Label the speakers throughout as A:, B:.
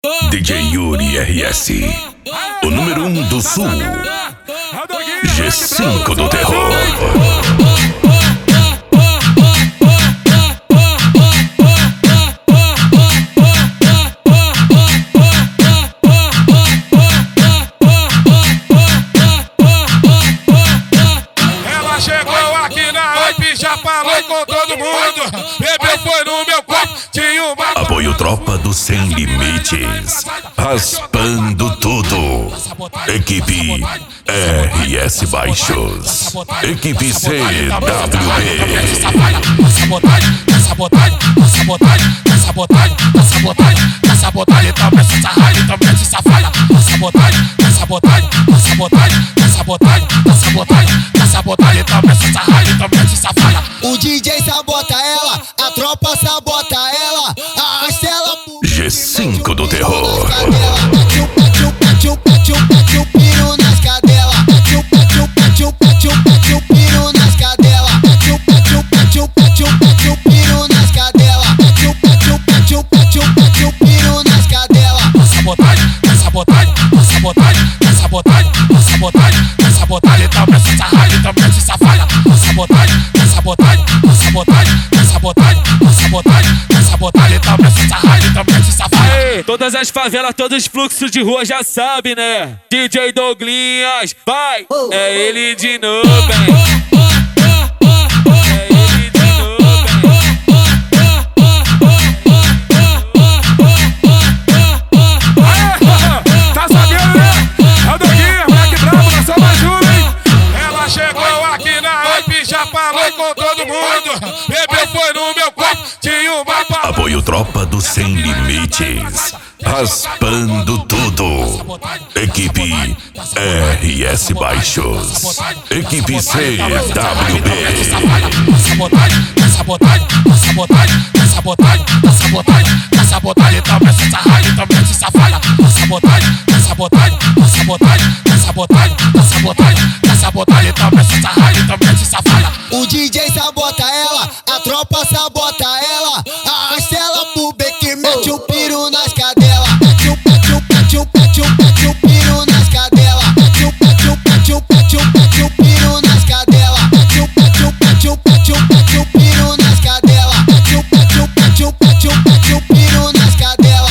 A: DJ Yuri RS, o número 1 do Sul, G5 do Terror.
B: Ela chegou aqui na live, já falou com todo mundo. Bebeu foi no meu quarto, tinha uma...
A: Apoio Tropa do Sem Limites, raspando tudo. Equipe RS Baixos, equipe CWB.
C: O DJ sabota ela, a tropa sabota ela, arrasta ela pro
A: G5 do Terror.
C: pete o piro nas cadela, pete o piro nas cadela, pete o piro nas cadela, pete o piro nas cadela.
D: Todas as favelas, todos os fluxos de rua já sabe, né? DJ Douglinhas, vai! É ele de novo, hein? É ele de novo, hein?
B: Tá sabendo, né? É o Doguinha, moleque brabo, nós somos mais um, hein? Ela chegou aqui na live, já falou com todo mundo. Bebeu foi no meu quarto, tinha uma...
A: Apoio Tropa do Sem Limites, raspando tudo. Equipe RS Baixos, equipe CWB.
C: O DJ sabota ela, a tropa sabota ela, arrasta ela pro beco e mete o piro nas cadela, pete o piro nas cadela, pete o piro nas cadela, pete o piro nas cadela, pete o piro nas cadela.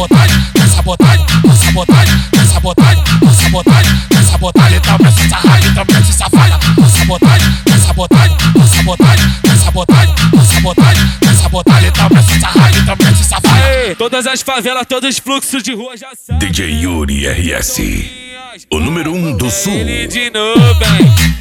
D: Todas as favelas, todos os fluxos de rua já sabe.
A: DJ Yuri RS, o número 1 do Sul.
D: Ele de novo, hein?